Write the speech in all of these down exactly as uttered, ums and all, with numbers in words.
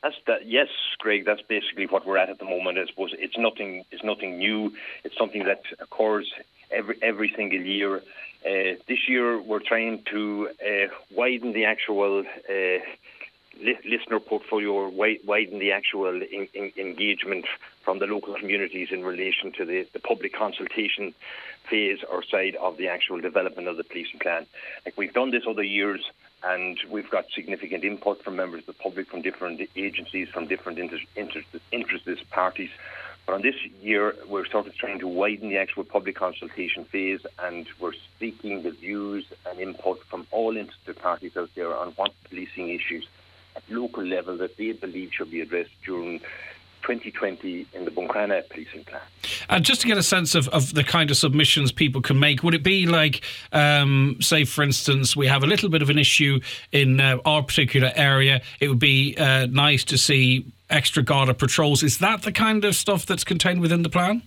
That's that. Yes, Greg. That's basically what we're at at the moment. I suppose it's nothing. It's nothing new. It's something that occurs every every single year. Uh, this year, we're trying to uh, widen the actual uh, li- listener portfolio, or wi- widen the actual in- in- engagement from the local communities in relation to the, the public consultation phase or side of the actual development of the policing plan. Like we've done this other years, and we've got significant input from members of the public, from different agencies, from different inter- inter- interested parties. But on this year, we're sort of trying to widen the actual public consultation phase, and we're seeking the views and input from all interested parties out there on what policing issues at local level that they believe should be addressed during twenty twenty in the Buncrana policing plan. And just to get a sense of, of the kind of submissions people can make, would it be like, um, say, for instance, we have a little bit of an issue in uh, our particular area. It would be uh, nice to see extra Garda patrols. Is that the kind of stuff that's contained within the plan?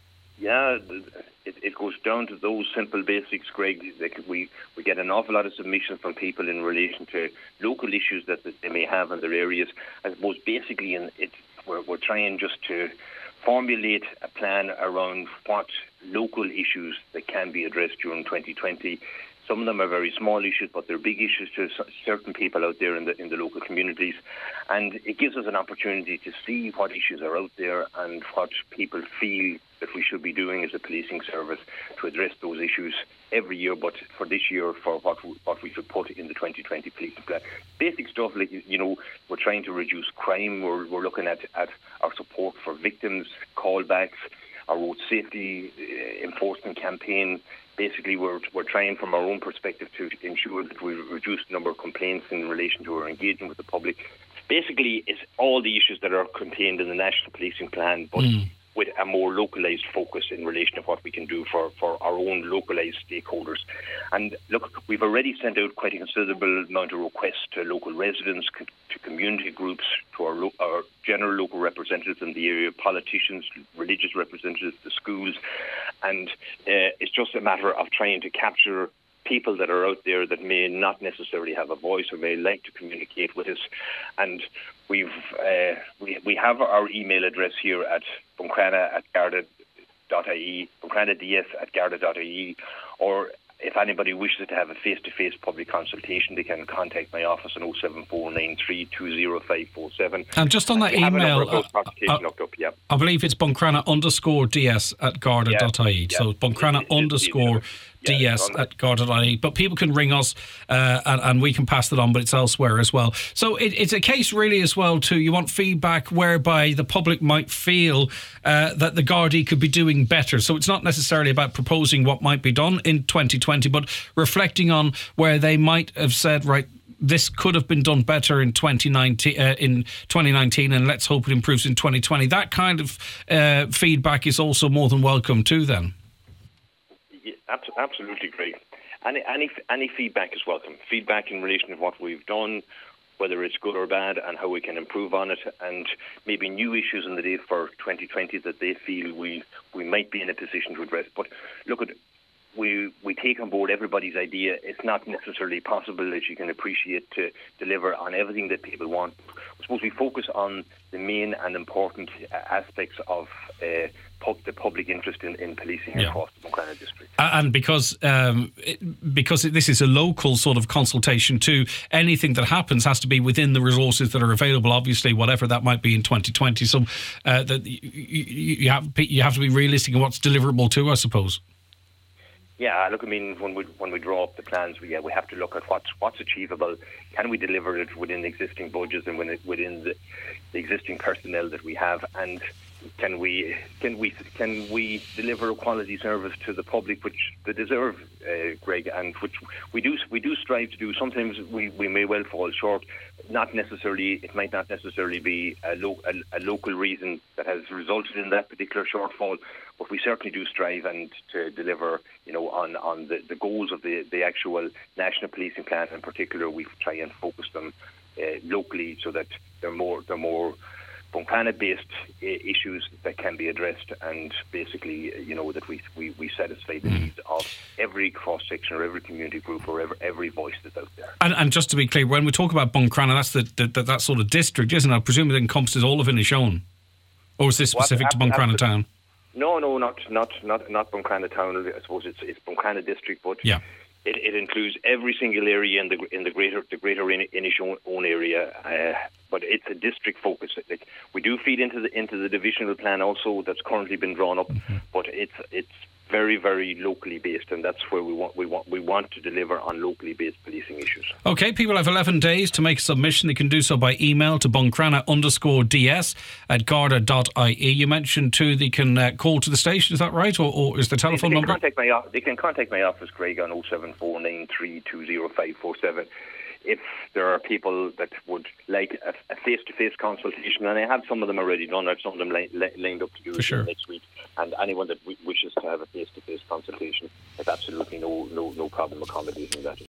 Yeah, it, it goes down to those simple basics, Greg. Like we, we get an awful lot of submissions from people in relation to local issues that, that they may have in their areas. I suppose basically in it, we're, we're trying just to formulate a plan around what local issues that can be addressed during twenty twenty. Some of them are very small issues, but they're big issues to certain people out there in the in the local communities. And it gives us an opportunity to see what issues are out there and what people feel that we should be doing as a policing service to address those issues every year, but for this year, for what we, what we should put in the twenty twenty policing plan. Basic stuff like, you know, we're trying to reduce crime. We're, we're looking at, at our support for victims, callbacks, our road safety uh, enforcement campaign. Basically, we're we're trying from our own perspective to ensure that we reduce the number of complaints in relation to our engagement with the public. Basically, it's all the issues that are contained in the National Policing Plan, but mm. with a more localised focus in relation to what we can do for, for our own localised stakeholders. And look, we've already sent out quite a considerable amount of requests to local residents, co- to community groups, to our, lo- our general local representatives in the area, politicians, religious representatives, the schools. And uh, it's just a matter of trying to capture people that are out there that may not necessarily have a voice or may like to communicate with us. And we've uh, we we have our email address here at buncrana at garda dot I E, buncranads at garda dot I E, or if anybody wishes to have a face-to-face public consultation, they can contact my office on oh seven four nine three two oh five four seven. And just on that email, uh, uh, up, yeah. I believe it's buncrana underscore ds at garda dot I E. Yeah, so buncrana it, it, underscore yeah, ds at garda dot I E. But people can ring us uh, and, and we can pass that on, but it's elsewhere as well. So it, it's a case really as well too, you want feedback whereby the public might feel uh, that the Gardaí could be doing better. So it's not necessarily about proposing what might be done in twenty twenty, but reflecting on where they might have said, right, this could have been done better in twenty nineteen, uh, in twenty nineteen, and let's hope it improves in twenty twenty. That kind of uh, feedback is also more than welcome too then. Yeah, absolutely, Greg. Any, any, any feedback is welcome. Feedback in relation to what we've done, whether it's good or bad, and how we can improve on it, and maybe new issues in the day for twenty twenty that they feel we, we might be in a position to address. But look at We we take on board everybody's idea. It's not necessarily possible, as you can appreciate, to deliver on everything that people want. I suppose we focus on the main and important aspects of uh, pub, the public interest in, in policing yeah. across the Buncrana district. And because um, it, because this is a local sort of consultation too, anything that happens has to be within the resources that are available, obviously, whatever that might be in twenty twenty. So uh, that you, you, have, you have to be realistic in what's deliverable too, I suppose. Yeah, look, I mean, when we when we draw up the plans, we yeah, we have to look at what's what's achievable. Can we deliver it within the existing budgets and within the, the existing personnel that we have? And can we can we can we deliver a quality service to the public which they deserve, uh, Greg, and which we do we do strive to do. Sometimes we, we may well fall short. Not necessarily, it might not necessarily be a, lo- a, a local reason that has resulted in that particular shortfall, but we certainly do strive and to deliver, you know, on, on the, the goals of the, the actual National Policing Plan. In particular, we try and focus them uh, locally so that they're more they're more Buncrana-based issues that can be addressed, and basically, you know, that we we, we satisfy the needs of every cross-section or every community group or every, every voice that's out there. And, and just to be clear, when we talk about Buncrana, that's the, the, the that sort of district, isn't it? I presume it encompasses all of Inishowen. Or is this specific what, to Buncrana town? No, no, not not not not Buncrana town. I suppose it's it's Buncrana district, but yeah. It, it includes every single area in the in the greater the greater Inishowen area, uh, but it's a district focus. Like, we do feed into the into the divisional plan also that's currently been drawn up, mm-hmm. but it's it's very very locally based, and that's where we want we want we want to deliver on locally based policing issues. Okay, people have eleven days to make a submission. They can do so by email to buncrana underscore ds at garda dot I E. You mentioned too they can uh, call to the station. Is that right, or, or is the telephone they can number? Contact my, they can contact my office, Craig, on oh seven four nine three two oh five four seven. If there are people that would like a, a face-to-face consultation, and I have some of them already done, I have some of them li- li- lined up to do For it sure. next week, and anyone that w- wishes to have a face-to-face consultation, there's absolutely no, no, no problem accommodating that.